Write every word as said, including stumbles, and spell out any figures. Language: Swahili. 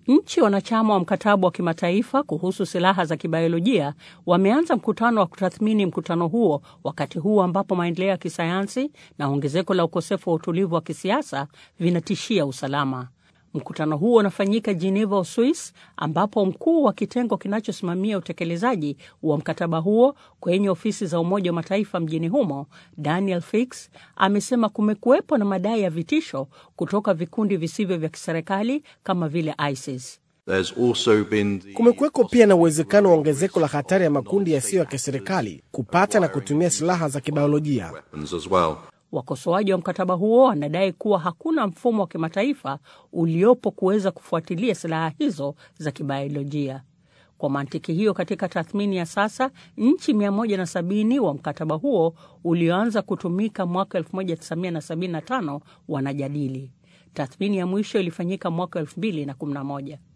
Nchi wanachama wa mkataba wa kimataifa kuhusu silaha za kibiolojia wameanza mkutano wa kutathmini mkutano huo, wakati huu ambapo maendeleo ya kisayansi na ongezeko la ukosefu wa utulivu wa kisiasa vinatishia usalama. Mkutano huo unafanyika Geneva, Uswisi, ambapo mkuu wa kitengo kinachosimamia utekelezaji wa mkataba huo kwenye ofisi za Umoja wa Mataifa mjini humo, Daniel Fix, amesema kumekuwepo na madai ya vitisho kutoka vikundi visivyo vya kiserikali kama vile ISIS. Kumekuweko pia na uwezekano wa ongezeko la hatari ya makundi yasiyo ya kiserikali kupata na kutumia silaha za kibiolojia. Wakosoaji wa mkataba huo wanadai kuwa hakuna mfumo wa kimataifa uliopo kuweza kufuatilia silaha hizo za kibiolojia. Kwa mantiki hiyo, katika tathmini ya sasa, nchi mia moja na sabini wa mkataba huo ulioanza kutumika mwaka elfu moja tisa mia sabini na tano wanajadili. Tathmini ya mwisho ilifanyika mwaka elfu mbili kumi na moja.